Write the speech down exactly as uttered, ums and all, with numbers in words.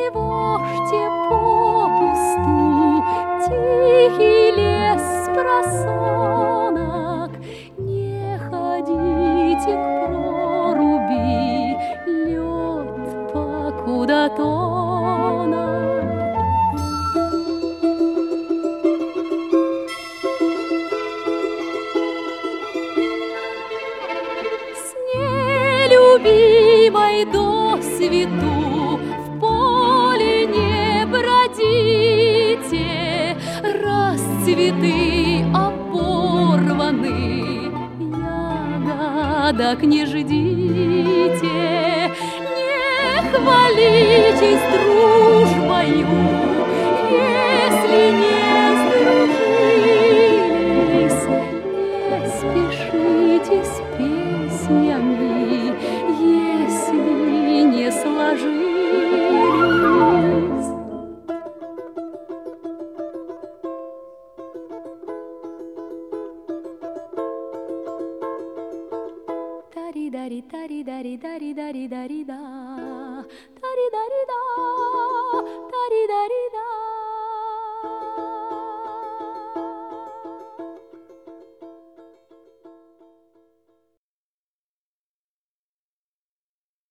тревожьте попусту тихий лес с просонок, не ходите к проруби, лед покуда тонок. С нелюбимой досвету в поле не бродите, раз цветы оборваны, ягодок не ждите. Не хвалитесь дружбою